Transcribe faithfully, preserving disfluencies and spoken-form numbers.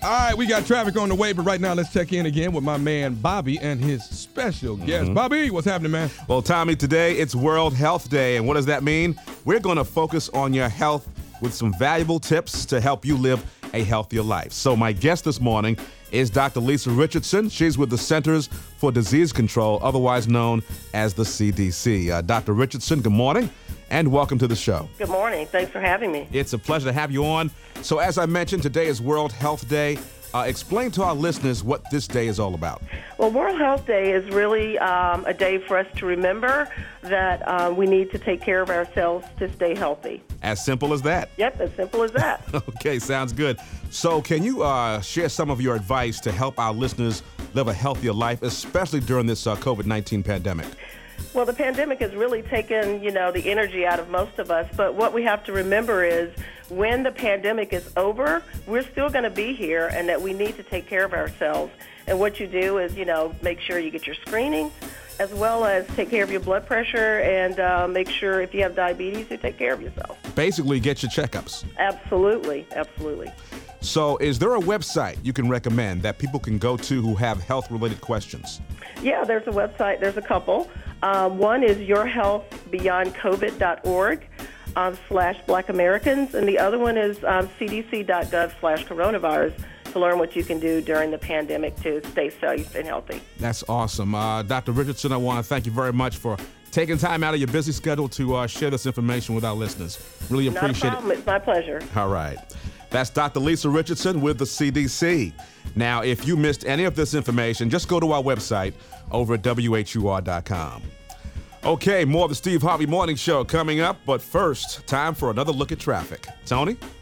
All right, we got traffic on the way, but right now let's check in again with my man Bobby and his special guest. Mm-hmm. Bobby, what's happening, man? Well, Tommy, today it's World Health Day, and what does that mean? We're going to focus on your health with some valuable tips to help you live a healthier life. So my guest this morning is Doctor Lisa Richardson. She's with the Centers for Disease Control, otherwise known as the C D C. Uh, Doctor Richardson, good morning, and welcome to the show. Good morning. Thanks for having me. It's a pleasure to have you on. So as I mentioned, today is World Health Day. Uh, explain to our listeners what this day is all about. Well, World Health Day is really um, a day for us to remember that uh, we need to take care of ourselves to stay healthy. As simple as that? Yep, as simple as that. Okay, sounds good. So can you uh, share some of your advice to help our listeners live a healthier life, especially during this uh, COVID nineteen pandemic? Well, the pandemic has really taken, you know, the energy out of most of us. But what we have to remember is when the pandemic is over, we're still going to be here, and that we need to take care of ourselves. And what you do is, you know, make sure you get your screenings, as well as take care of your blood pressure, and uh, make sure if you have diabetes, you take care of yourself. Basically, get your checkups. Absolutely, absolutely. So is there a website you can recommend that people can go to who have health-related questions? Yeah, there's a website. There's a couple. Um, one is your health beyond covid dot org um, slash Black Americans, and the other one is um, c d c dot gov slash coronavirus to learn what you can do during the pandemic to stay safe and healthy. That's awesome. Uh, Doctor Richardson, I want to thank you very much for taking time out of your busy schedule to uh, share this information with our listeners. Really appreciate it. Not a problem. it. It's my pleasure. All right. That's Doctor Lisa Richardson with the C D C. Now, if you missed any of this information, just go to our website over at W H U R dot com. Okay, more of the Steve Harvey Morning Show coming up, but first, time for another look at traffic. Tony?